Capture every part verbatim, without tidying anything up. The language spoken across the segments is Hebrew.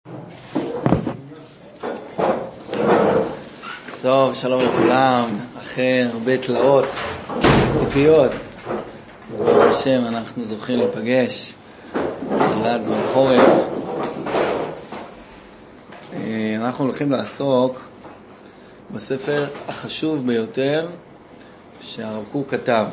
טוב, שלום לכולם, אחרי הרבה תלאות, ציפיות. ברוך השם, אנחנו זוכים להיפגש, תחילת זמן חורף. אנחנו הולכים לעסוק בספר החשוב ביותר שהרב קוק כתב.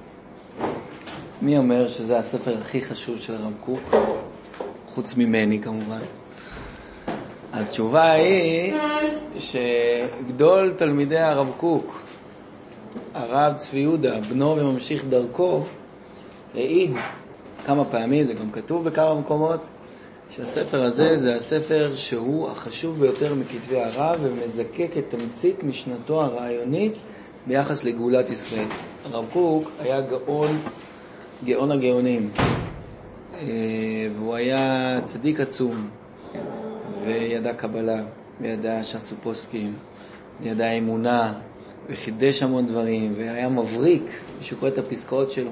מי אומר שזה הספר הכי חשוב של הרב קוק? חוץ ממני כמובן. התשובה היא שגדול תלמידי הרב קוק, הרב צבי יהודה, בנו וממשיך דרכו, העיד כמה פעמים, זה גם כתוב בכמה מקומות, שהספר הזה זה הספר שהוא החשוב ביותר מכתבי הרב, ומזקק את תמצית משנתו הרעיונית ביחס לגאולת ישראל. הרב קוק היה גאון, גאון הגאונים, והוא היה צדיק עצום, וידע קבלה, וידע שעשו פוסקים, וידע אמונה, וחידש המון דברים, והיה מבריק, ושקורא את הפסקאות שלו.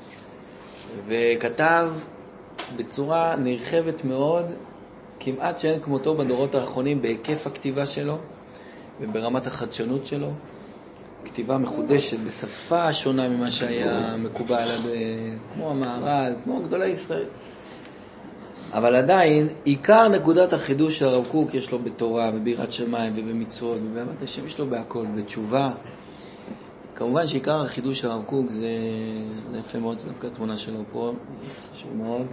וכתב בצורה נרחבת מאוד, כמעט שאין כמותו בדורות האחרונים, בהיקף הכתיבה שלו, וברמת החדשנות שלו. כתיבה מחודשת, בשפה שונה ממה שהיה מקובל, כמו המהר"ל, כמו גדולי ישראל. אבל עדיין, עיקר נקודת החידוש של הרב קוק יש לו בתורה, וביראת שמיים, ובמצוות, ובאמת השם יש לו בהכל, בתשובה. כמובן שעיקר החידוש של הרב קוק זה, זה יפה מאוד, זה דווקא התמונה שלו פה, חשוב מאוד,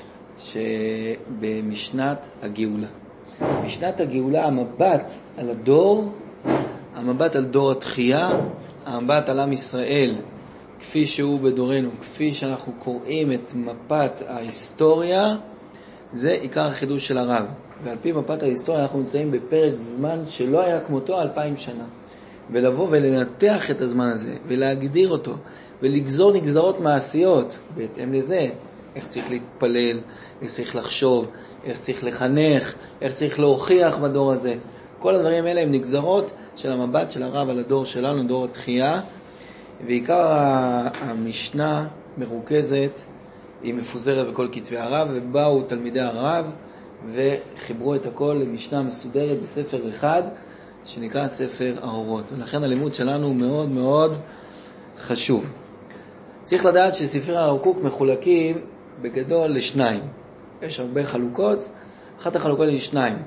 שבמשנת הגאולה. משנת הגאולה, המבט על הדור, המבט על דור התחייה, המבט על עם ישראל, כפי שהוא בדורנו, כפי שאנחנו קוראים את מפת ההיסטוריה, זה עיקר החידוש של הרב. ועל פי מפת ההיסטוריה אנחנו נמצאים בפרק זמן שלא היה כמותו אלפיים שנה. ולבוא ולנתח את הזמן הזה, ולהגדיר אותו, ולגזור נגזרות מעשיות, בהתאם לזה, איך צריך להתפלל, איך צריך לחשוב, איך צריך לחנך, איך צריך להוכיח בדור הזה. כל הדברים האלה הם נגזרות של המבט של הרב על הדור שלנו, דור התחייה, ועיקר המשנה מרוכזת, היא מפוזרת בכל כתבי הרב, ובאו תלמידי הרב וחיברו את הכל למשנה מסודרת בספר אחד, שנקרא ספר האורות. ולכן הלימוד שלנו מאוד מאוד חשוב. צריך לדעת שספרי הרב קוק מחולקים בגדול לשניים. יש הרבה חלוקות, אחת החלוקות היא שניים.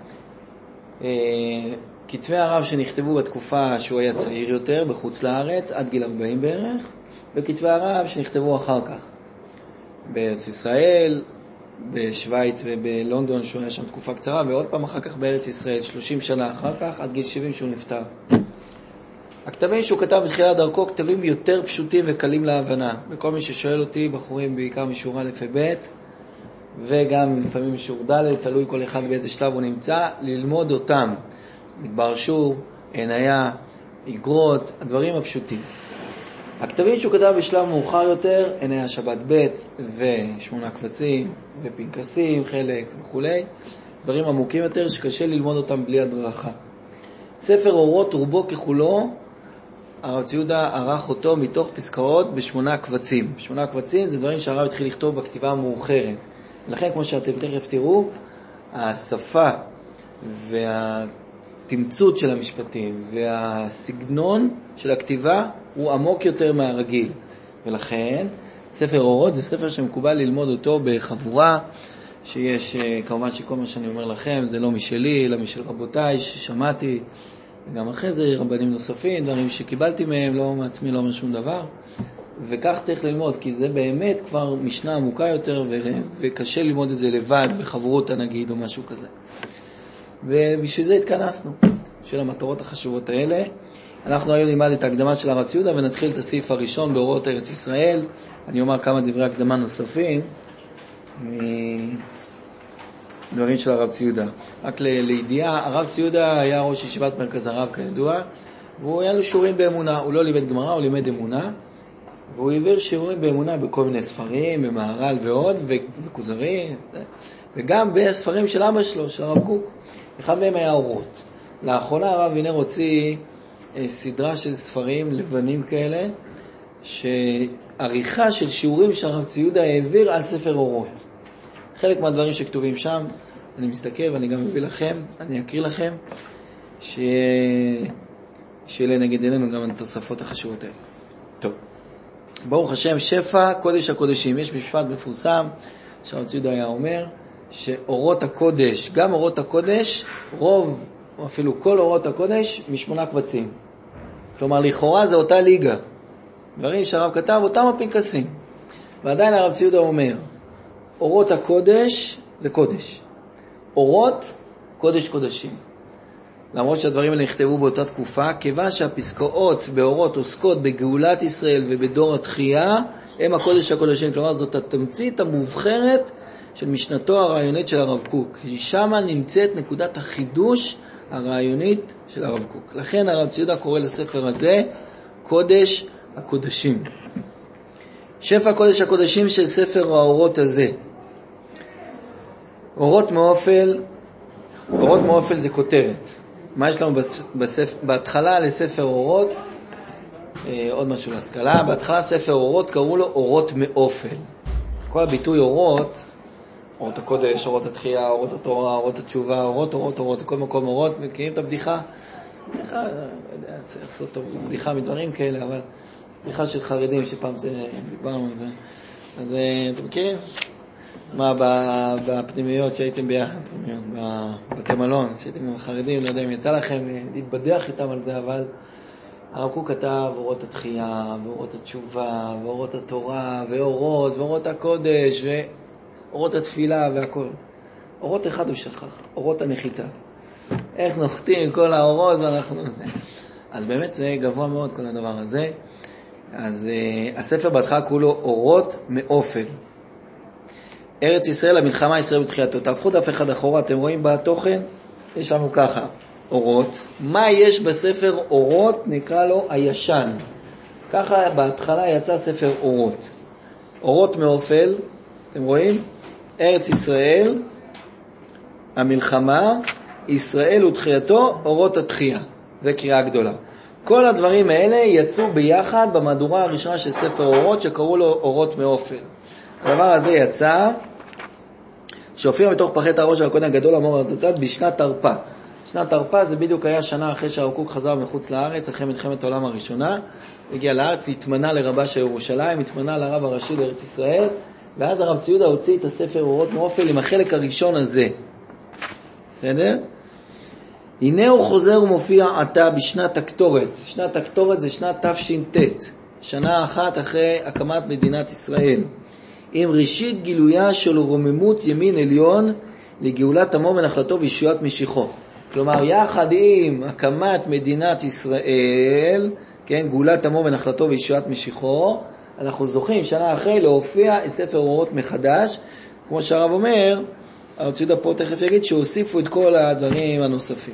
כתבי הרב שנכתבו בתקופה שהוא היה צעיר יותר, בחוץ לארץ, עד גיל ארבעים בערך, וכתבי הרב שנכתבו אחר כך. בארץ ישראל, בשוויץ ובלונדון שהוא היה שם תקופה קצרה, ועוד פעם אחר כך בארץ ישראל, שלושים שנה אחר כך, עד גיל שבעים שהוא נפטר. הכתבים שהוא כתב בתחילת דרכו, כתבים יותר פשוטים וקלים להבנה. וכל מי ששואל אותי, בחורים בעיקר משורה א' וב', וגם לפעמים משור ד', תלוי כל אחד באיזה שלב הוא נמצא, ללמוד אותם. מדבר שור, עיניה, אגרות, הדברים הפשוטים. הכתבים שהוא כתב בשלב מאוחר יותר, עיני שבת ב' ושמונה קבצים ופנקסים, חלק וכו'. דברים עמוקים יותר שקשה ללמוד אותם בלי הדרכה. ספר אורות רובו ככולו, הרב צבי יהודה ערך אותו מתוך פסקאות בשמונה קבצים. שמונה קבצים זה דברים שהרב התחיל לכתוב בכתיבה המאוחרת. ולכן כמו שאתם תכף תראו, השפה והתמצות של המשפטים והסגנון של הכתיבה הוא עמוק יותר מהרגיל. ולכן ספר אורות זה ספר שמקובל ללמוד אותו בחבורה, שיש כמובן שכל מה שאני אומר לכם זה לא משלי אלא משל רבותיי ששמעתי, וגם אחרי זה רבנים נוספים, דברים שקיבלתי מהם, לא מעצמי, לא אומר שום דבר. וכך צריך ללמוד, כי זה באמת כבר משנה עמוקה יותר, ו- וקשה ללמוד את זה לבד בחברות הנגיד או משהו כזה. ובשביל זה התכנסנו של המטרות החשובות האלה. אנחנו היום נלמד את ההקדמה של הרב צבי יהודה ונתחיל את הסעיף הראשון באורות ארץ ישראל. אני אומר כמה דברי הקדמה נוספים מדברים של הרב צבי יהודה. רק ל- לידיעה, הרב צבי יהודה היה ראש ישיבת מרכז הרב כידוע, והוא היה לו שיעורים באמונה. הוא לא לימד גמרא, הוא לימד אמונה, והוא העביר שיעורים באמונה בכל מיני ספרים, במהר"ל ועוד, וכוזרי, וגם בספרים של אבא שלו, של הרב קוק. אחד מהם היה אורות. לאחרונה הרב וינר הוציא סדרה של ספרים לבנים כאלה, שעריכה של שיעורים שהרב צבי יהודה העביר על ספר אורות. חלק מהדברים שכתובים שם אני מסתכל ואני גם מביא לכם, אני אקריא לכם, שיהיה לנגד עינינו גם התוספות החשובות האלה. טוב. ברוך השם, שפע קודש הקודשים. יש משפט מפורסם, שהרב ציודה היה אומר, שאורות הקודש, גם אורות הקודש, רוב, או אפילו כל אורות הקודש, משמונה קבצים. כלומר, לכאורה זה אותה ליגה. דברים שהרב כתב, אותם הפנקסים. ועדיין הרב ציודה אומר, אורות הקודש זה קודש. אורות, קודש קודשים. למרות שהדברים האלה נכתבו באותה תקופה, כיוון שהפסקאות באורות עוסקות בגאולת ישראל ובדור התחייה, הם הקודש הקודשים. כלומר, זאת התמצית המובחרת של משנתו הרעיונית של הרב קוק. שם נמצאת נקודת החידוש הרעיונית של הרב קוק. לכן הרב ציודה קורא לספר הזה קודש הקודשים. שפע קודש הקודשים של ספר האורות הזה. אורות מאופל, אורות מאופל זה כותרת. מה יש לנו בספר, בהתחלה לספר אורות, אה, עוד משהו להשכלה, בהתחלה ספר אורות קראו לו אורות מאופל. כל הביטוי אורות, אורות הקודש, אורות התחייה, אורות התורה, אורות התשובה, אורות, אורות, אורות, כל מקום אורות, מכירים את הבדיחה? בדיחה, לא יודע, צריך לעשות טוב, בדיחה מדברים כאלה, אבל בדיחה של חרדים שפעם זה, דיברנו על זה. אז אתם מכירים? מה, בפנימיות שהייתם ביחד, בבתי מלון, שהייתם עם החרדים, לא יודע אם יצא לכם להתבדח איתם על זה, אבל הרב קוק כתב אורות התחייה, ואורות התשובה, ואורות התורה, ואורות, ואורות הקודש, ואורות התפילה והכל. אורות אחד הוא שכח, אורות הנחיתה. איך נוחתים כל האורות ואנחנו... אז באמת זה גבוה מאוד כל הדבר הזה. אז uh, הספר בהתחלה כולו אורות מאופל. ארץ ישראל, המלחמה ישראל בתחייתו. תהפכו דף אחד אחורה, אתם רואים בתוכן? יש לנו ככה, אורות. מה יש בספר אורות? נקרא לו הישן. ככה בהתחלה יצא ספר אורות. אורות מאופל, אתם רואים? ארץ ישראל, המלחמה, ישראל ותחייתו, אורות התחייה. זה קריאה גדולה. כל הדברים האלה יצאו ביחד במהדורה הראשונה של ספר אורות, שקראו לו אורות מאופל. הדבר הזה יצא, שהופיע מתוך פחת הראש של הכהן הגדול, אמור הרצצת, בשנת תרפ"א. שנת תרפ"א זה בדיוק היה שנה אחרי שהרב קוק חזר מחוץ לארץ, אחרי מלחמת העולם הראשונה, הגיע לארץ, התמנה לרבה של ירושלים, התמנה לרב הראשי לארץ ישראל, ואז הרב ציודה הוציא את הספר אורות מאופל עם החלק הראשון הזה. בסדר? הנה הוא חוזר ומופיע עתה בשנת הקטורת. שנת הקטורת זה שנת תש"ט, שנה אחת אחרי הקמת מדינת ישראל. עם ראשית גילויה של רוממות ימין עליון לגאולת עמו ונחלתו וישועת משיחו. כלומר, יחד עם הקמת מדינת ישראל, כן, גאולת עמו ונחלתו וישועת משיחו, אנחנו זוכים שנה אחרי להופיע את ספר אורות מחדש. כמו שהרב אומר, הרב ציודה פה תכף יגיד שהוסיפו את כל הדברים הנוספים.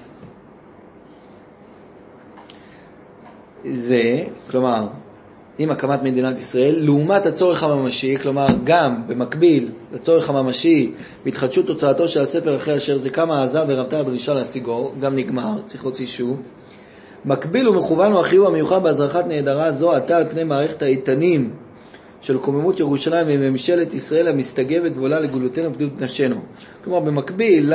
זה, כלומר, עם הקמת מדינת ישראל, לעומת הצורך הממשי, כלומר, גם במקביל לצורך הממשי, בהתחדשות תוצאתו של הספר אחרי אשר זה כמה עזר ורבתה הדרישה להשיגו, גם נגמר, צריך להוציא שוב. מקביל ומכוון הוא החיוב המיוחד בהזרחת נהדרה זו, עתה על פני מערכת האיתנים של קוממות ירושלים וממשלת ישראל המסתגבת ועולה לגאולתנו ובדות נפשנו. כלומר, במקביל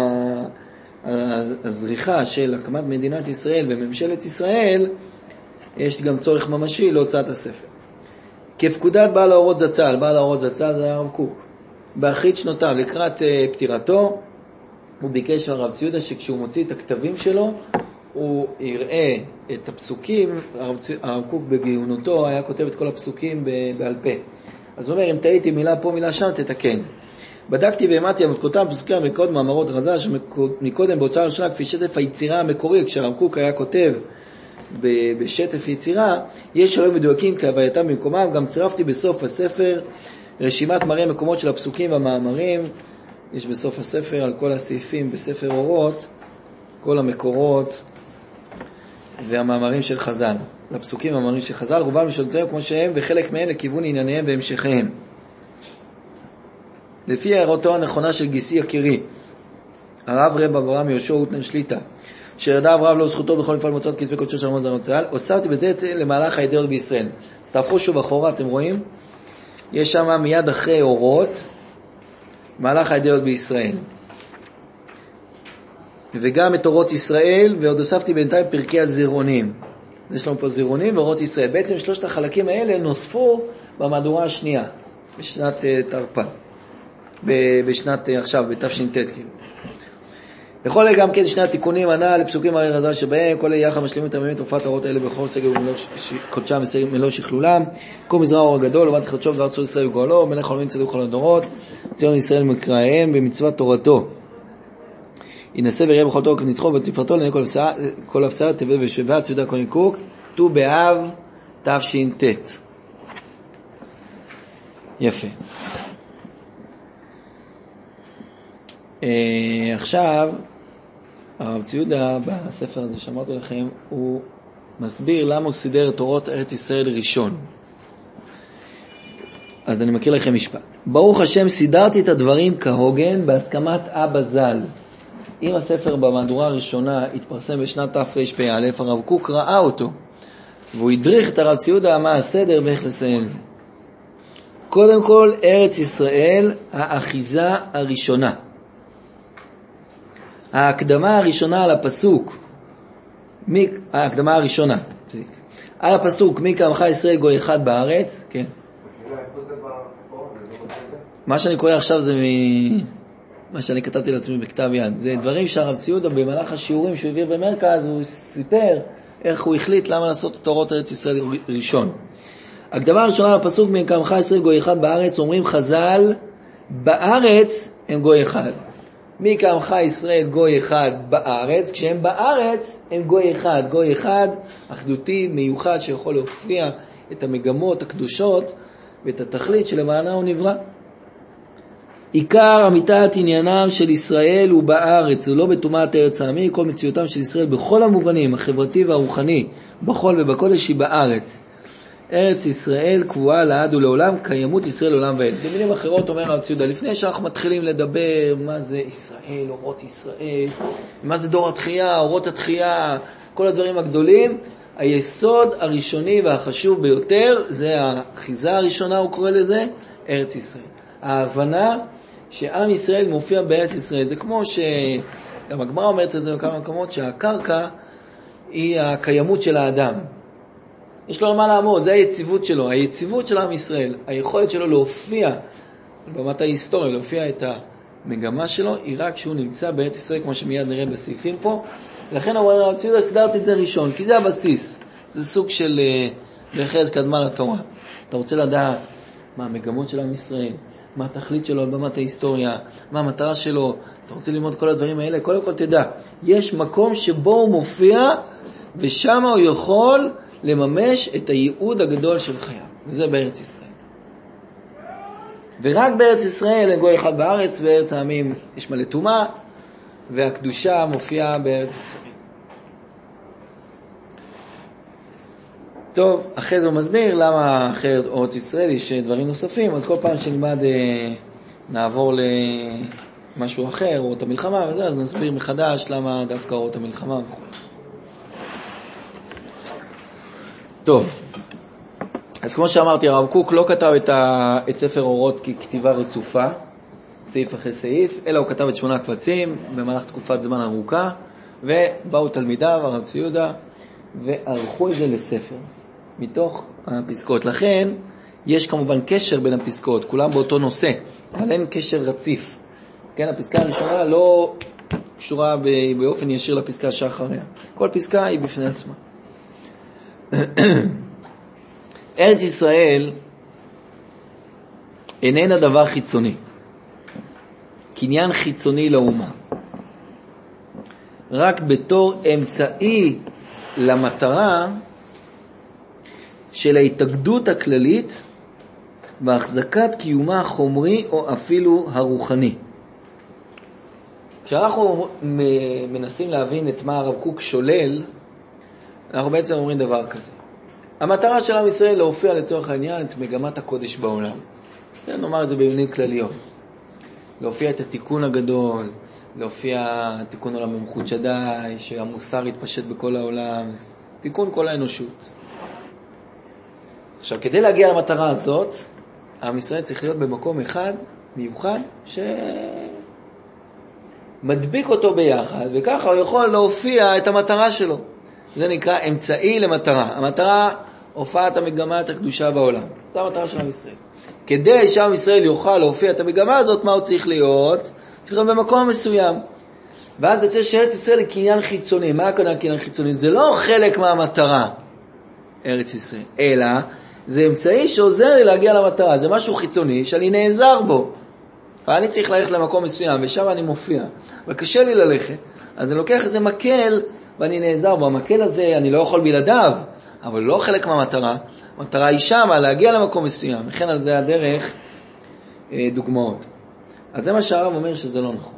להזריחה של הקמת מדינת ישראל וממשלת ישראל, יש גם צורך ממשי להוצאת הספר. כפקודת בעל האורות זצ"ל, בעל האורות זצ"ל זה הרב קוק. באחרית שנותיו, לקראת uh, פטירתו, הוא ביקש הרב ציודה שכשהוא מוציא את הכתבים שלו, הוא יראה את הפסוקים, הרב, הרב קוק בגאונותו היה כותב את כל הפסוקים בעל פה. אז הוא אומר, אם טעיתי מילה פה, מילה שם, תתקן. בדקתי והעמדתי המתכותם פסוקי המקוד מאמרות רז"ל, שמקודם בהוצאה ראשונה, כפי שטף היצירה המקורי, כשהרב קוק היה כותב בשטף יצירה, יש שלום מדויקים כהווייתם במקומם. גם צירפתי בסוף הספר רשימת מראה מקומות של הפסוקים והמאמרים. יש בסוף הספר על כל הסעיפים בספר אורות, כל המקורות והמאמרים של חז"ל. לפסוקים והמאמרים של חז"ל, רובם משלותיהם כמו שהם, וחלק מהם לכיוון ענייניהם והמשכיהם. לפי הערתו הנכונה של גיסי יקירי, הרב רב אברהם יהושע אוטנר שליטה, שירדה אברהם לא זכותו בכל מפעל מוצאות כתבי קודשו של רמוז הרצל, הוספתי בזה למהלך האידאות בישראל. אז תהפכו שוב אחורה, אתם רואים? יש שם מיד אחרי אורות, מהלך האידאות בישראל. וגם את אורות ישראל, ועוד הוספתי בינתיים פרקי הזירונים. יש לנו פה זירונים ואורות ישראל. בעצם שלושת החלקים האלה נוספו במהדורה השנייה, בשנת uh, תרפ"א, בשנת uh, עכשיו, בתש"ט כאילו. בכל אלה גם כן שני התיקונים ענה לפסוקים הרי רז"ל שבהם, כל אלה יחד משלימים את הממים תופעת האורות האלה בכל סגל קודשם ומלוא שכלולם, כל מזרע האור הגדול, ובאת חדשו וארצו ישראל וגואלו, מלך העולמים צדוק כל הדורות, ציון ישראל מקראיהם במצוות תורתו. ינסה ויראה בכל תור כנצחו ותפארתו לעיני כל הפצעה, תבל ושבט, ציודה כל ניקוק, ט"ו באב תש"ט. יפה. עכשיו, הרב ציודה בספר הזה שאמרתי לכם, הוא מסביר למה הוא סידר את אורות ארץ ישראל ראשון. אז אני מכיר לכם משפט. ברוך השם, סידרתי את הדברים כהוגן בהסכמת אבא ז"ל. אם הספר במהדורה הראשונה התפרסם בשנת תרפ"א, הרב קוק ראה אותו, והוא הדריך את הרב ציודה מה הסדר ואיך לסיים זה. קודם כל, ארץ ישראל, האחיזה הראשונה. ההקדמה הראשונה על הפסוק, מי, ההקדמה הראשונה, על הפסוק, מי כעמך ישראל גוי אחד בארץ, כן. מה שאני קורא עכשיו זה מה שאני כתבתי לעצמי בכתב יד. זה דברים שהרב ציודה במהלך השיעורים שהוא הביא במרכז, הוא סיפר איך הוא החליט למה לעשות את אורות ארץ ישראל ראשון. הקדמה הראשונה על הפסוק, מי כעמך ישראל גוי אחד בארץ, אומרים חז"ל, בארץ הם גוי אחד. מי כעמך ישראל גוי אחד בארץ, כשהם בארץ הם גוי אחד. גוי אחד, אחדותי, מיוחד, שיכול להופיע את המגמות הקדושות ואת התכלית שלמענה הוא נברא. עיקר אמיתת עניינם של ישראל הוא בארץ, ולא בטומאת ארץ העמי. כל מציאותם של ישראל בכל המובנים, החברתי והרוחני, בחול ובקודש, היא בארץ. ארץ ישראל קבועה לעד ולעולם, קיימות ישראל לעולם ועד. במילים אחרות אומר הרב ציודה, לפני שאנחנו מתחילים לדבר מה זה ישראל, אורות ישראל, מה זה דור התחייה, אורות התחייה, כל הדברים הגדולים, היסוד הראשוני והחשוב ביותר, זה האחיזה הראשונה, הוא קורא לזה, ארץ ישראל. ההבנה שעם ישראל מופיע בארץ ישראל, זה כמו שגם הגמרא אומרת את זה בכמה מקומות, שהקרקע היא הקיימות של האדם. יש לו מה לעמוד, זה היציבות שלו, היציבות של עם ישראל, היכולת שלו להופיע במת ההיסטוריה, להופיע את המגמה שלו, היא רק שהוא נמצא בארץ ישראל, כמו שמיד נראה בסעיפים פה. לכן אומר הרב ציודה, סידרתי את זה ראשון, כי זה הבסיס, זה סוג של דרך ארץ קדמה לתורה. אתה רוצה לדעת מה המגמות של עם ישראל, מה התכלית שלו במת ההיסטוריה, מה המטרה שלו, אתה רוצה ללמוד כל הדברים האלה, קודם כל תדע, יש מקום שבו הוא מופיע, ושם הוא יכול לממש את הייעוד הגדול של חייו, וזה בארץ ישראל. ורק בארץ ישראל אין גוי אחד בארץ, וארץ העמים יש מלא טומאה, והקדושה מופיעה בארץ ישראל. טוב, אחרי זה הוא מסביר למה אחרת ארץ ישראל יש דברים נוספים, אז כל פעם שנלמד נעבור למשהו אחר, אורות המלחמה וזה, אז נסביר מחדש למה דווקא אורות המלחמה וכו'. טוב, אז כמו שאמרתי, הרב קוק לא כתב את, ה... את ספר אורות ככתיבה רצופה, סעיף אחרי סעיף, אלא הוא כתב את שמונה קבצים במהלך תקופת זמן ארוכה, ובאו תלמידיו, הרב ציודה, וערכו את זה לספר, מתוך הפסקאות. לכן, יש כמובן קשר בין הפסקאות, כולם באותו נושא, אבל אין קשר רציף. כן, הפסקה הראשונה לא קשורה באופן ישיר לפסקה שאחריה. כל פסקה היא בפני עצמה. ארץ ישראל איננה דבר חיצוני, קניין חיצוני לאומה, רק בתור אמצעי למטרה של ההתאגדות הכללית והחזקת קיומה החומרי או אפילו הרוחני. כשאנחנו מנסים להבין את מה הרב קוק שולל, אנחנו בעצם אומרים דבר כזה. המטרה של עם ישראל להופיע לצורך העניין את מגמת הקודש בעולם. נאמר את זה במילים כלליות. להופיע את התיקון הגדול, להופיע תיקון עולם במלכות שדי, שהמוסר יתפשט בכל העולם, תיקון כל האנושות. עכשיו, כדי להגיע למטרה הזאת, עם ישראל צריך להיות במקום אחד, מיוחד, ש... מדביק אותו ביחד, וככה הוא יכול להופיע את המטרה שלו. זה נקרא אמצעי למטרה. המטרה, הופעת המגמת הקדושה בעולם. זו המטרה של עם ישראל. כדי שעם ישראל יוכל להופיע את המגמה הזאת, מה הוא צריך להיות? צריך להיות במקום מסוים. ואז יוצא שארץ ישראל היא קניין חיצוני. מה הכוונה קניין חיצוני? זה לא חלק מהמטרה, ארץ ישראל, אלא זה אמצעי שעוזר לי להגיע למטרה. זה משהו חיצוני שאני נעזר בו. ואני צריך ללכת למקום מסוים, ושם אני מופיע. וקשה לי ללכת. אז אני לוקח איזה מקל, ואני נעזר בו. המקל הזה, אני לא יכול בלעדיו, אבל לא חלק מהמטרה. המטרה היא שם, להגיע למקום מסוים. וכן על זה הדרך אה, דוגמאות. אז זה מה שהרב אומר שזה לא נכון.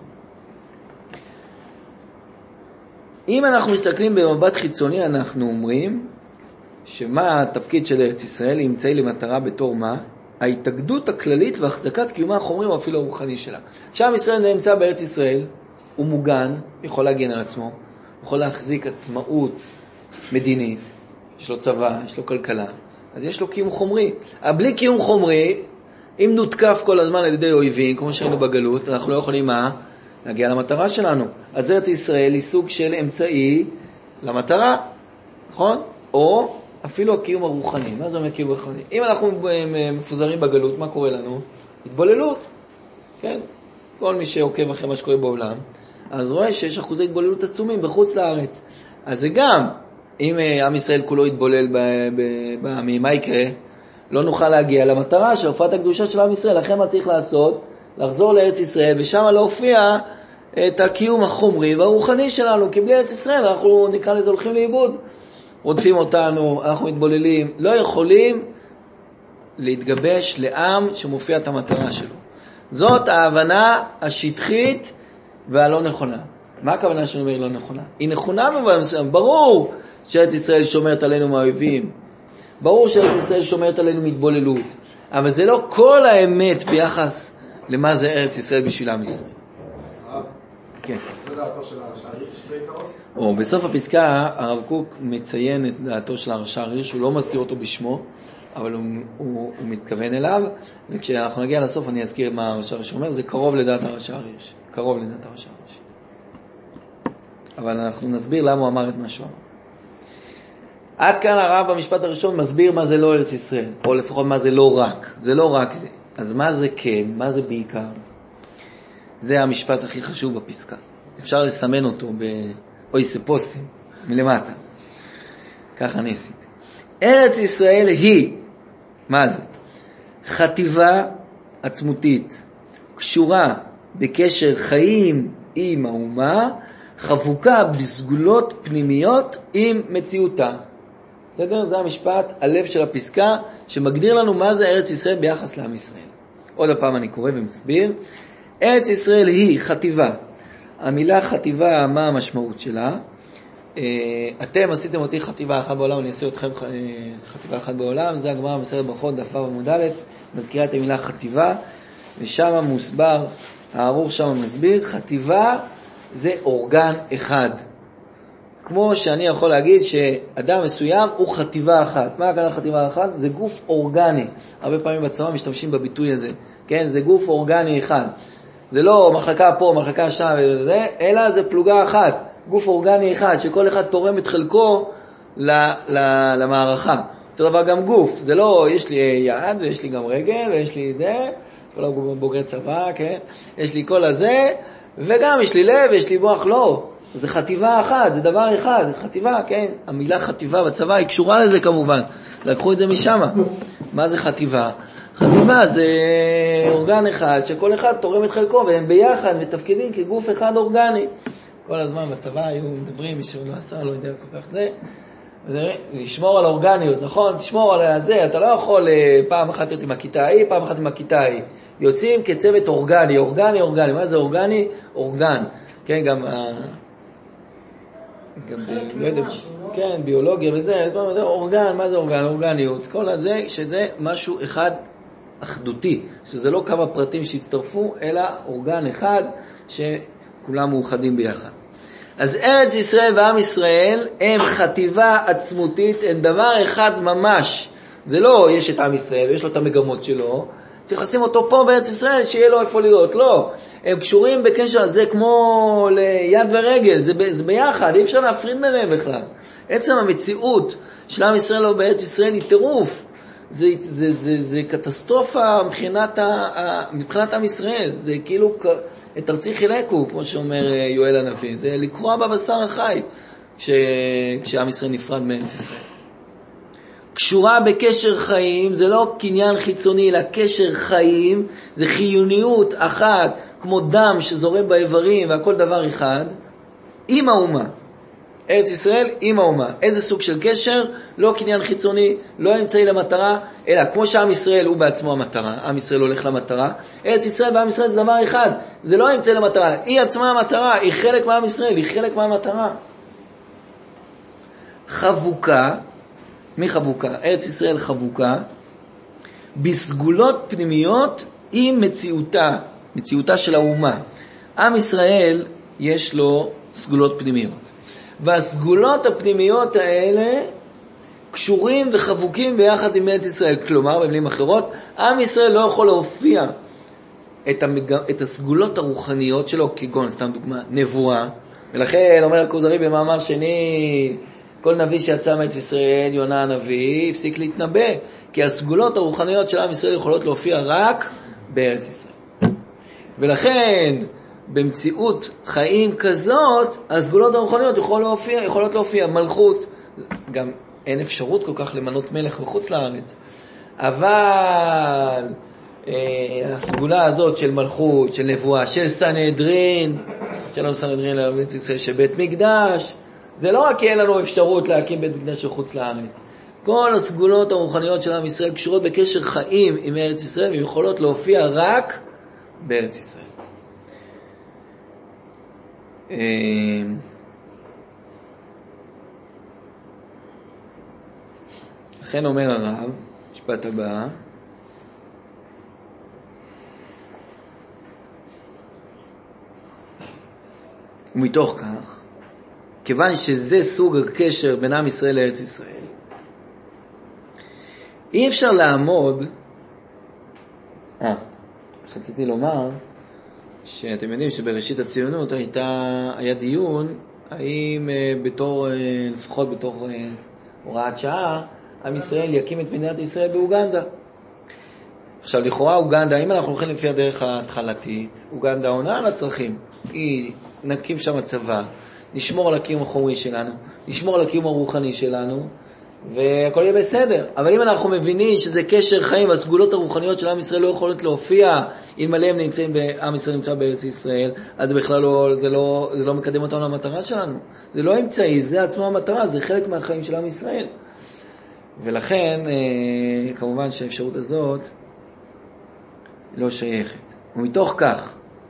אם אנחנו מסתכלים במבט חיצוני, אנחנו אומרים שמה התפקיד של ארץ ישראל, היא אמצעי למטרה בתור מה? ההתאגדות הכללית והחזקת קיומה החומרי או אפילו הרוחני שלה. כשעם ישראל נמצא בארץ ישראל, הוא מוגן, יכול להגן על עצמו, יכול להחזיק עצמאות מדינית, יש לו צבא, יש לו כלכלה, אז יש לו קיום חומרי. בלי קיום חומרי, אם נותקף כל הזמן על ידי אויבים, כמו שהיינו בגלות, אנחנו לא יכולים מה? להגיע למטרה שלנו. אז ארץ ישראל היא סוג של אמצעי למטרה, נכון? או אפילו הקיום הרוחני. מה זה אומר קיום הרוחני? אם אנחנו מפוזרים בגלות, מה קורה לנו? התבוללות. כן? כל מי שעוקב אחרי מה שקורה בעולם, אז רואה שיש אחוזי התבוללות עצומים בחוץ לארץ. אז זה גם, אם עם ישראל כולו יתבולל בעמים, מה יקרה? לא נוכל להגיע למטרה של הופעת הקדושה של עם ישראל. לכן מה צריך לעשות? לחזור לארץ ישראל, ושם להופיע את הקיום החומרי והרוחני שלנו. כי בלי ארץ ישראל אנחנו נקרא לזה הולכים לאיבוד. רודפים אותנו, אנחנו מתבוללים, לא יכולים להתגבש לעם שמופיע את המטרה שלו. זאת ההבנה השטחית והלא נכונה. מה הכוונה שאני אומר לא נכונה? היא נכונה במובן מסוים. ברור שארץ ישראל שומרת עלינו מהאויבים. ברור שארץ ישראל שומרת עלינו מתבוללות. אבל זה לא כל האמת ביחס למה זה ארץ ישראל בשביל עם ישראל. כן. זה דעתו של הרש"ר הירש בעיקרון? או בסוף הפסקה הרב קוק מציין את דעתו של הרש"ר הירש, הוא לא מזכיר אותו בשמו, אבל הוא, הוא, הוא מתכוון אליו, וכשאנחנו נגיע לסוף אני אזכיר מה הרש"ר הירש אומר, זה קרוב לדעת הרש"ר הירש, קרוב לדעת הרש"ר הירש. אבל אנחנו נסביר למה הוא אמר את מה שהוא אמר. עד כאן הרב במשפט הראשון מסביר מה זה לא ארץ ישראל, או לפחות מה זה לא רק, זה לא רק זה. אז מה זה כן, מה זה בעיקר? זה המשפט הכי חשוב בפסקה. אפשר לסמן אותו באויסי פוסטים, מלמטה. ככה אני עשיתי. ארץ ישראל היא, מה זה? חטיבה עצמותית, קשורה בקשר חיים עם האומה, חבוקה בסגולות פנימיות עם מציאותה. בסדר? זה המשפט, הלב של הפסקה, שמגדיר לנו מה זה ארץ ישראל ביחס לעם ישראל. עוד הפעם אני קורא ומסביר. ארץ ישראל היא חטיבה. המילה חטיבה, מה המשמעות שלה? אתם עשיתם אותי חטיבה אחת בעולם, אני אעשה אתכם חטיבה אחת בעולם. זה הגמרא במסכת ברכות, דף ו' עמוד א', מזכירה את המילה חטיבה, ושם מוסבר, הערוך שם מסביר, חטיבה זה אורגן אחד. כמו שאני יכול להגיד שאדם מסוים הוא חטיבה אחת. מה הכוונה חטיבה אחת? זה גוף אורגני. הרבה פעמים בצבא משתמשים בביטוי הזה. כן, זה גוף אורגני אחד. זה לא מחלקה פה, מחלקה שם וזה, אלא זה פלוגה אחת. גוף אורגני אחד, שכל אחד תורם את חלקו למערכה. אותו דבר גם גוף. זה לא, יש לי יד ויש לי גם רגל ויש לי זה, כל הבוגרי צבא, כן? יש לי כל הזה, וגם יש לי לב ויש לי מוח, לא. זה חטיבה אחת, זה דבר אחד, חטיבה, כן? המילה חטיבה בצבא היא קשורה לזה כמובן. לקחו את זה משם. מה זה חטיבה? חטיבה זה אורגן אחד, שכל אחד תורם את חלקו, והם ביחד מתפקדים כגוף אחד אורגני. כל הזמן בצבא היו מדברים, מי שלא עשה, לא יודע כל כך זה. לשמור על אורגניות, נכון? תשמור על זה, אתה לא יכול פעם אחת להיות עם הכיתה ההיא, פעם אחת עם הכיתה ההיא. יוצאים כצוות אורגני, אורגני, אורגני. מה זה אורגני? אורגן. כן, גם גם לא יודע, כן, ביולוגיה וזה, זה אורגן, מה זה אורגן? אורגניות. כל הזה, שזה משהו אחד אחדותי, שזה לא כמה פרטים שהצטרפו, אלא אורגן אחד שכולם מאוחדים ביחד. אז ארץ ישראל ועם ישראל הם חטיבה עצמותית, הם דבר אחד ממש. זה לא יש את עם ישראל, יש לו את המגמות שלו, צריך לשים אותו פה בארץ ישראל, שיהיה לו איפה להיות. לא, הם קשורים בקשר, זה כמו ליד ורגל, זה, ב, זה ביחד, אי אפשר להפריד ביניהם בכלל. עצם המציאות של עם ישראל לא בארץ ישראל היא טירוף. זה, זה, זה, זה קטסטרופה מבחינת, ה, מבחינת עם ישראל. זה כאילו את ארצי חילקו, כמו שאומר יואל הנביא. זה לקרוע בבשר החי כש, כשעם ישראל נפרד מארץ ישראל. קשורה בקשר חיים, זה לא קניין חיצוני, אלא קשר חיים, זה חיוניות אחת, כמו דם שזורם באיברים והכל דבר אחד, עם האומה. ארץ ישראל עם האומה. איזה סוג של קשר? לא קניין חיצוני, לא אמצעי למטרה, אלא כמו שעם ישראל הוא בעצמו המטרה, עם ישראל הולך למטרה, ארץ ישראל ועם ישראל זה דבר אחד, זה לא אמצעי למטרה, היא עצמה המטרה, היא חלק מעם ישראל, היא חלק מהמטרה. חבוקה, מי חבוקה? ארץ ישראל חבוקה, בסגולות פנימיות עם מציאותה, מציאותה של האומה. עם ישראל יש לו סגולות פנימיות. והסגולות הפנימיות האלה קשורים וחבוקים ביחד עם ארץ ישראל. כלומר, במילים אחרות, עם ישראל לא יכול להופיע את, המג... את הסגולות הרוחניות שלו, כגון, סתם דוגמה, נבואה. ולכן אומר הכוזרי במאמר שני, כל נביא שיצא מארץ ישראל, יונה הנביא, הפסיק להתנבא, כי הסגולות הרוחניות של עם ישראל יכולות להופיע רק בארץ ישראל. ולכן, במציאות חיים כזאת, הסגולות הרוחניות יכולות להופיע, יכולות להופיע מלכות. גם אין אפשרות כל כך למנות מלך בחוץ לארץ. אבל אה, הסגולה הזאת של מלכות, של נבואה, של סנהדרין, שלנו סנהדרין לארץ ישראל, של בית מקדש, זה לא רק אין לנו אפשרות להקים בית מקדש בחוץ לארץ. כל הסגולות הרוחניות של עם ישראל קשורות בקשר חיים עם ארץ ישראל, והן יכולות להופיע רק בארץ ישראל. לכן אומר הרב, משפט הבא, ומתוך כך, כיוון שזה סוג הקשר בין עם ישראל לארץ ישראל, אי אפשר לעמוד, אה, רציתי לומר, שאתם יודעים שבראשית הציונות הייתה, היה דיון, האם בתור, לפחות בתור הוראת שעה, עם ישראל יקים את מדינת ישראל באוגנדה. עכשיו, לכאורה אוגנדה, אם אנחנו הולכים לפי הדרך ההתחלתית, אוגנדה עונה על הצרכים. היא, נקים שם הצבא, נשמור על הקיום החומרי שלנו, נשמור על הקיום הרוחני שלנו, והכל יהיה בסדר. אבל אם אנחנו מבינים שזה קשר חיים, והסגולות הרוחניות של עם ישראל לא יכולות להופיע, אלמלא הם נמצאים, עם ישראל נמצא בארץ ישראל, אז בכלל לא, זה לא, זה לא מקדם אותנו למטרה שלנו. זה לא אמצעי, זה עצמו המטרה, זה חלק מהחיים של עם ישראל. ולכן, כמובן שהאפשרות הזאת לא שייכת. ומתוך כך,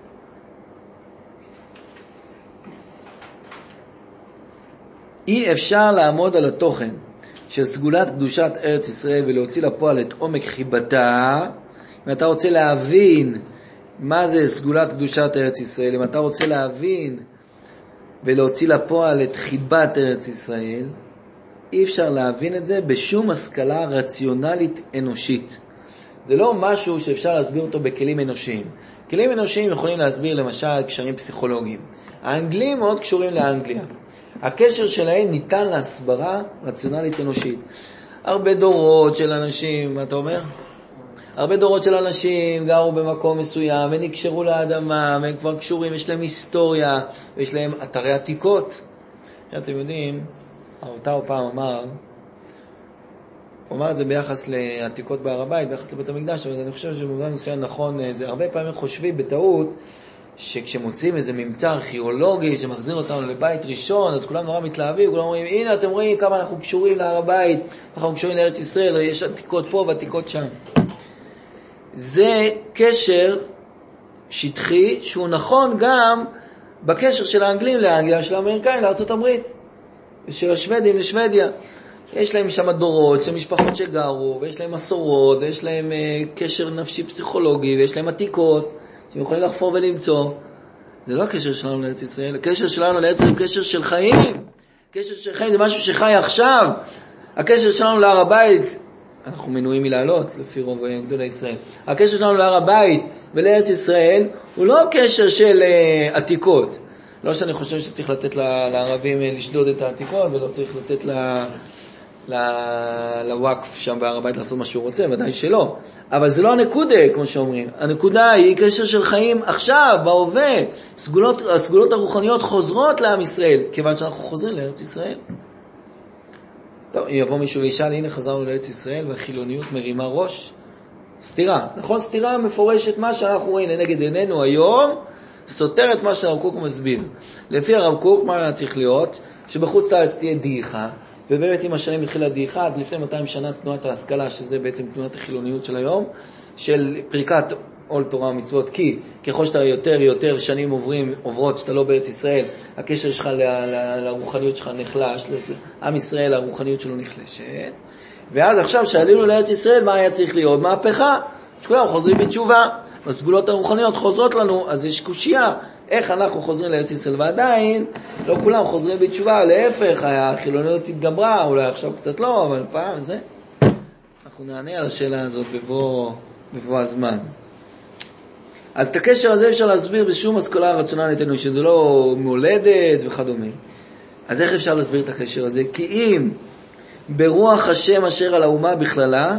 אי אפשר לעמוד על התוכן של סגולת קדושת ארץ ישראל ולהוציא לפועל את עומק חיבתה. אם אתה רוצה להבין מה זה סגולת קדושת ארץ ישראל, אם אתה רוצה להבין ולהוציא לפועל את חיבת ארץ ישראל, אי אפשר להבין את זה בשום השכלה רציונלית אנושית. זה לא משהו שאפשר להסביר אותו בכלים אנושיים. כלים אנושיים יכולים להסביר למשל קשרים פסיכולוגיים. האנגלים מאוד קשורים לאנגליה. הקשר שלהם ניתן להסברה רציונלית אנושית. הרבה דורות של אנשים, מה אתה אומר? הרבה דורות של אנשים גרו במקום מסוים ונקשרו לאדמה, והם כבר קשורים, יש להם היסטוריה, ויש להם אתרי עתיקות. אתם יודעים, האוטר פעם אמר, הוא אמר את זה ביחס לעתיקות בהר הבית, ביחס לבית המקדש, אבל אני חושב שבמובן מסוים נכון, זה הרבה פעמים חושבים בטעות, שכשמוצאים איזה ממצא ארכיאולוגי שמחזיר אותנו לבית ראשון, אז כולם נורא מתלהבים, כולם אומרים, הנה אתם רואים כמה אנחנו קשורים להר הבית, אנחנו קשורים לארץ ישראל, יש עתיקות פה ועתיקות שם. זה קשר שטחי, שהוא נכון גם בקשר של האנגלים לאנגליה, של האמריקאים לארצות הברית, ושל השוודים לשוודיה. יש להם שם דורות של משפחות שגרו, ויש להם מסורות, ויש להם uh, קשר נפשי פסיכולוגי, ויש להם עתיקות, שהם יכולים לחפור ולמצוא. זה לא הקשר שלנו לארץ ישראל. הקשר שלנו לארץ ישראל הוא קשר של חיים. קשר של חיים זה משהו שחי עכשיו. הקשר שלנו להר הבית, אנחנו מנועים מלעלות, לפי רוב גדולי ישראל. הקשר שלנו להר הבית ולארץ ישראל הוא לא קשר של uh, עתיקות. לא שאני חושב שצריך לתת לערבים לשדוד את העתיקות, ולא צריך לתת לוואקף שם בהר הבית לעשות מה שהוא רוצה, ודאי שלא. אבל זה לא הנקודה, כמו שאומרים. הנקודה היא קשר של חיים עכשיו, בהווה. הסגולות, הסגולות הרוחניות חוזרות לעם ישראל, כיוון שאנחנו חוזרים לארץ ישראל. טוב, יבוא מישהו וישאל, הנה חזרנו לארץ ישראל, והחילוניות מרימה ראש. סתירה, נכון? סתירה מפורשת מה שאנחנו רואים לנגד עינינו היום, סותר את מה שהרב קוק מסביר. לפי הרב קוק, מה צריך להיות? שבחוץ לארץ תהיה דעיכה, ובאמת עם השנים התחילה דעיכה, עד לפני מאתיים שנה תנועת ההשכלה, שזה בעצם תנועת החילוניות של היום, של פריקת עול תורה ומצוות, כי ככל שאתה יותר יותר שנים עוברים, עוברות שאתה לא בארץ ישראל, הקשר שלך ל- ל- לרוחניות שלך נחלש, עם ישראל הרוחניות שלו נחלשת, ואז עכשיו שעלינו לארץ ישראל, מה היה צריך להיות? מהפכה, שכולם חוזרים בתשובה, הסגולות הרוחניות חוזרות לנו, אז יש קושיה, איך אנחנו חוזרים לארץ ישראל, ועדיין לא כולם חוזרים בתשובה, להפך, החילוניות התגברה, אולי עכשיו קצת לא, אבל פעם זה. אנחנו נענה על השאלה הזאת בבוא, בבוא הזמן. אז את הקשר הזה אפשר להסביר בשום השכלה רציונלית אנושית, שזה לא מולדת וכדומה. אז איך אפשר להסביר את הקשר הזה? כי אם ברוח השם אשר על האומה בכללה,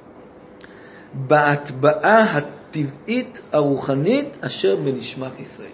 בהטבעה הטבעית הרוחנית אשר בנשמת ישראל.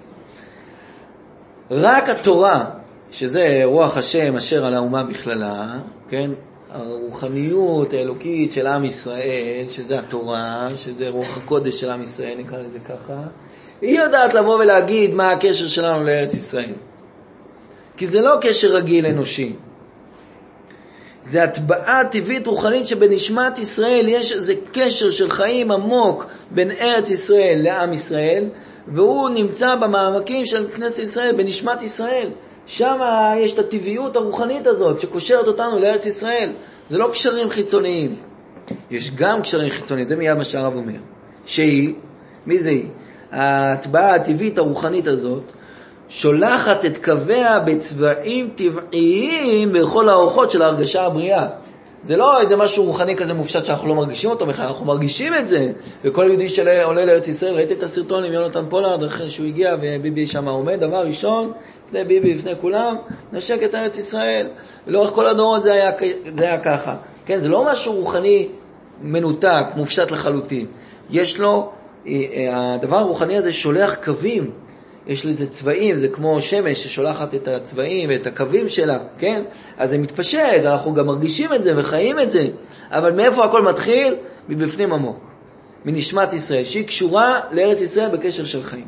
רק התורה, שזה רוח השם אשר על האומה בכללה, כן? הרוחניות האלוקית של עם ישראל, שזה התורה, שזה רוח הקודש של עם ישראל, נקרא לזה ככה, היא יודעת לבוא ולהגיד מה הקשר שלנו לארץ ישראל. כי זה לא קשר רגיל אנושי. זה הטבעה טבעית רוחנית שבנשמת ישראל יש איזה קשר של חיים עמוק בין ארץ ישראל לעם ישראל, והוא נמצא במעמקים של כנסת ישראל, בנשמת ישראל. שם יש את הטבעיות הרוחנית הזאת שקושרת אותנו לארץ ישראל. זה לא קשרים חיצוניים. יש גם קשרים חיצוניים, זה מיד מה שהרב אומר. שהיא, מי זה היא? הטבעה הטבעית הרוחנית הזאת שולחת את קוויה בצבעים טבעיים בכל האורחות של ההרגשה הבריאה. זה לא איזה משהו רוחני כזה מופשט שאנחנו לא מרגישים אותו בכלל, אנחנו מרגישים את זה. וכל יהודי שעולה לארץ ישראל, ראיתי את הסרטון עם יונתן פולארד, אחרי שהוא הגיע וביבי שם עומד, דבר ראשון, לפני ביבי, לפני כולם, נשק את ארץ ישראל. ולאורך כל הדורות זה היה, זה היה ככה. כן, זה לא משהו רוחני מנותק, מופשט לחלוטין. יש לו, הדבר הרוחני הזה שולח קווים, יש לזה צבעים, זה כמו שמש ששולחת את הצבעים ואת הקווים שלה, כן? אז זה מתפשט, אנחנו גם מרגישים את זה וחיים את זה. אבל מאיפה הכל מתחיל? מבפנים עמוק. מנשמת ישראל, שהיא קשורה לארץ ישראל בקשר של חיים.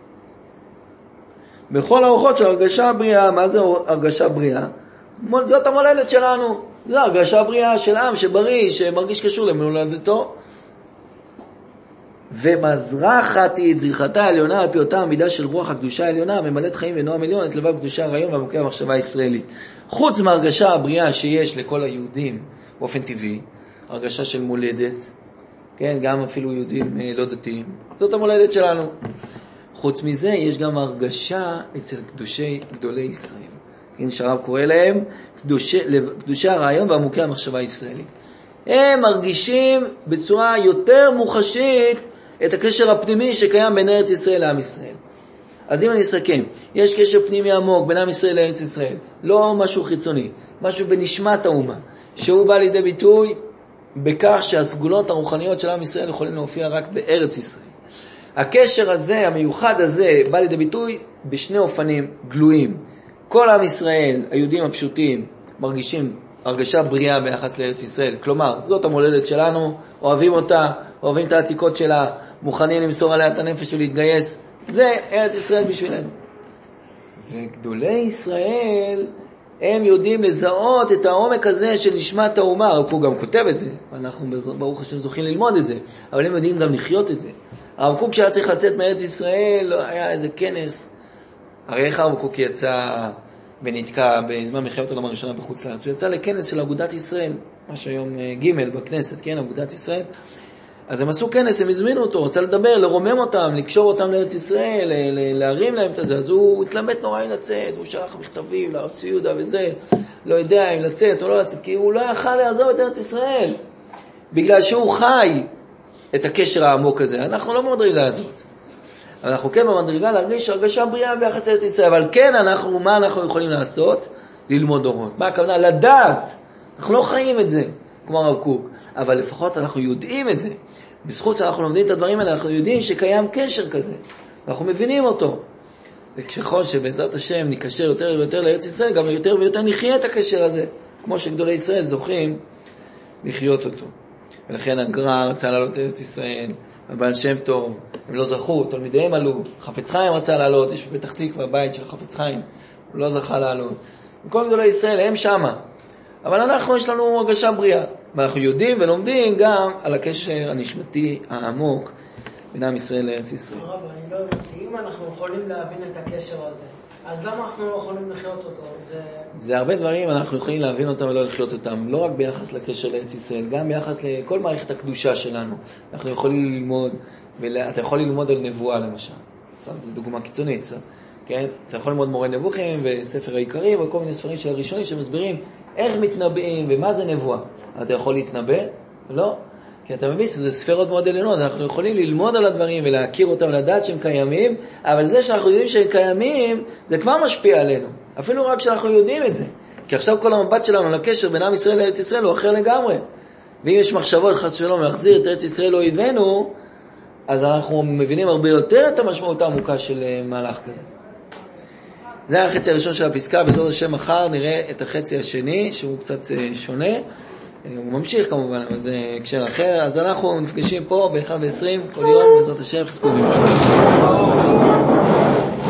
בכל האורחות של הרגשה בריאה, מה זה הרגשה בריאה? זאת המולדת שלנו. זו הרגשה בריאה של עם שבריא, שמרגיש קשור למולדתו. ומזרחת היא את זריחתה העליונה על פי אותה המידה של רוח הקדושה העליונה, ממלאת חיים ונועם עליון את לבב קדושה הרעיון ועמוקי המחשבה הישראלית. חוץ מהרגשה הבריאה שיש לכל היהודים באופן טבעי, הרגשה של מולדת, כן, גם אפילו יהודים לא דתיים, זאת המולדת שלנו. חוץ מזה יש גם הרגשה אצל קדושי גדולי ישראל, כן, שהרב קורא להם קדושי, קדושי הרעיון ועמוקי המחשבה הישראלית. הם מרגישים בצורה יותר מוחשית את הקשר הפנימי שקיים בין ארץ ישראל לעם ישראל. אז אם אני אסכם, יש קשר פנימי עמוק בין עם ישראל לארץ ישראל, לא משהו חיצוני, משהו בנשמת האומה, שהוא בא לידי ביטוי בכך שהסגולות הרוחניות של עם ישראל יכולים להופיע רק בארץ ישראל. הקשר הזה, המיוחד הזה, בא לידי ביטוי בשני אופנים גלויים. כל עם ישראל, היהודים הפשוטים, מרגישים הרגשה בריאה ביחס לארץ ישראל. כלומר, זאת המולדת שלנו, אוהבים אותה, אוהבים את העתיקות שלה, מוכנים למסור עליה את הנפש ולהתגייס. זה ארץ ישראל בשבילנו. וגדולי ישראל, הם יודעים לזהות את העומק הזה של נשמת האומה. הרב קוק גם כותב את זה, ואנחנו ברוך השם זוכים ללמוד את זה, אבל הם יודעים גם לחיות את זה. הרב קוק שהיה צריך לצאת מארץ ישראל, היה איזה כנס. הרי איך הרב קוק יצא ונתקע בזמן מלחמת העולם הראשונה בחוץ לארץ? הוא יצא לכנס של אגודת ישראל, מה שהיום ג' בכנסת, כן, אגודת ישראל. אז הם עשו כנס, הם הזמינו אותו, רוצה לדבר, לרומם אותם, לקשור אותם לארץ ישראל, להרים להם את זה. אז הוא התלמד נורא אם לצאת, הוא שלח מכתבים לרב ציודה וזה, לא יודע אם לצאת או לא לצאת, כי הוא לא יכל לעזוב את ארץ ישראל. בגלל שהוא חי את הקשר העמוק הזה. אנחנו לא במדרגה הזאת. אנחנו כן במדרגה להרגיש הרגשה בריאה ביחס לארץ ישראל, אבל כן אנחנו, מה אנחנו יכולים לעשות? ללמוד אורות. מה הכוונה? לדעת. אנחנו לא חיים את זה, כמו הרב קוק, אבל לפחות אנחנו יודעים את זה. בזכות שאנחנו לומדים את הדברים האלה, אנחנו יודעים שקיים קשר כזה. אנחנו מבינים אותו. וככל שבעזרת השם נקשר יותר ויותר לארץ ישראל, גם יותר ויותר נחיה את הקשר הזה, כמו שגדולי ישראל זוכים לחיות אותו. ולכן הגר"א רצה לעלות לארץ ישראל, הבעל שם טוב, הם לא זכו, תלמידיהם עלו, חפץ חיים רצה לעלות, יש בפתח תקווה בית של חפץ חיים, הוא לא זכה לעלות. וכל גדולי ישראל הם שמה. אבל אנחנו, יש לנו הרגשה בריאה, ואנחנו יודעים ולומדים גם על הקשר הנשמתי העמוק בין עם ישראל לארץ ישראל. הרב, אני לא הבנתי, אם אנחנו יכולים להבין את הקשר הזה, אז למה אנחנו לא יכולים לחיות אותו? זה... זה הרבה דברים, אנחנו יכולים להבין אותם ולא לחיות אותם, לא רק ביחס לקשר לארץ ישראל, גם ביחס לכל מערכת הקדושה שלנו. אנחנו יכולים ללמוד, ואתה יכול ללמוד על נבואה למשל, זו דוגמה קיצונית, סתם. כן? אתה יכול ללמוד מורה נבוכים וספר העיקרים וכל מיני ספרים של הראשונים שמסבירים איך מתנבאים ומה זה נבואה. אתה יכול להתנבא? לא. כי אתה מבין שזה ספרות מאוד עליונות, אנחנו יכולים ללמוד על הדברים ולהכיר אותם, לדעת שהם קיימים, אבל זה שאנחנו יודעים שהם קיימים, זה כבר משפיע עלינו. אפילו רק שאנחנו יודעים את זה. כי עכשיו כל המבט שלנו לקשר בין עם ישראל לארץ ישראל הוא אחר לגמרי. ואם יש מחשבות חס ושלום להחזיר את ארץ ישראל לאויבינו, אז אנחנו מבינים הרבה יותר את המשמעות העמוקה של מהלך כזה. זה החצי הראשון של הפסקה, בעזרת השם מחר נראה את החצי השני, שהוא קצת שונה. הוא ממשיך כמובן, אבל זה הקשר אחר. אז אנחנו נפגשים פה ב-אחד ועשרים כל יום, בעזרת השם, חזקו במצוות.